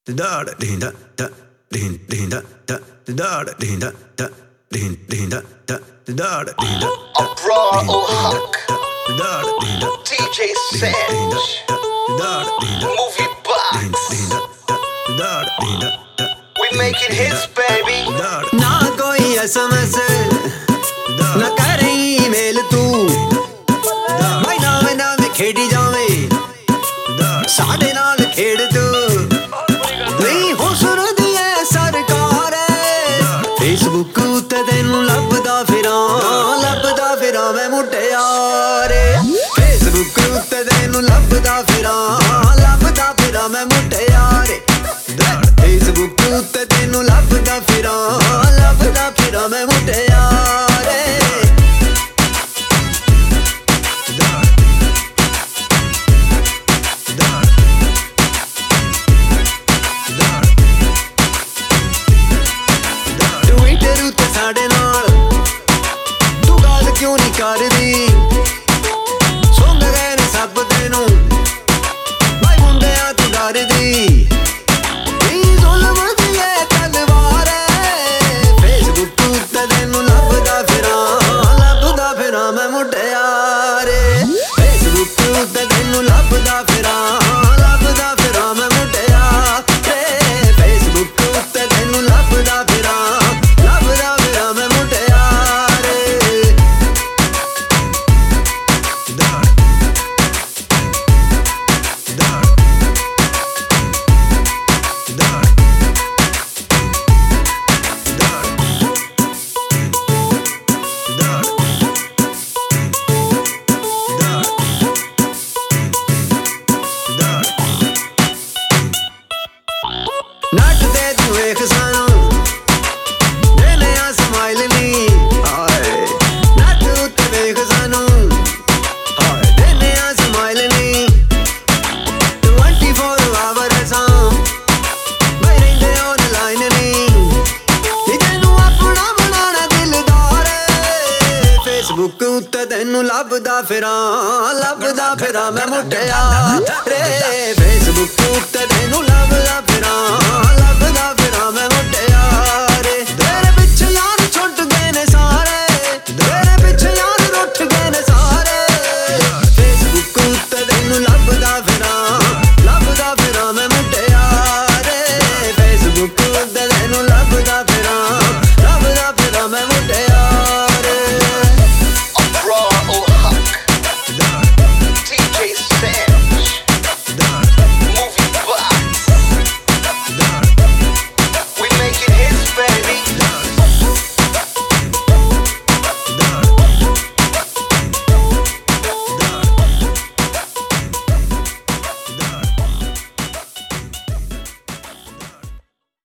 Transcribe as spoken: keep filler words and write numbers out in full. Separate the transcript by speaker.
Speaker 1: Abra or Huck, D J Sanch, Movie Box. We making hits, baby.
Speaker 2: ना कोई S M S ना करे email तू भाई ना मैं ना मैं खेड़ी जावे साडे नाल खेड़ तू नहीं हुस्न दी है सरकार फेसबुक उत्ते तेनू लभदा फिरां लभदा फिरां मैं मुटियारे फेसबुक उत्ते तेनू लभदा फिरां लभदा फिरां मैं मुटियारे फेसबुक उत्ते तेनू लभदा फिरां लभदा फिरां मैं मुटियारे ट्विटर उत्ते साडे नाल तू गल क्यों नहीं करदी सुन गए ने सब तेनू भाई मुंडिया तू डरदी नट दे तू वेख सानू देने आ स्माइल नी हाय नट उत्ते वेख सानू हाय देने आ स्माइल नी ट्वेंटी फोर आवर सा मैं रहंदे ऑनलाइन नी नी तेनू अपना बनाना दिलदार फेसबुक उत्ते तेनू लभदा फिरां लभदा फिरां मैं मुटियारे फेसबुक उत्ते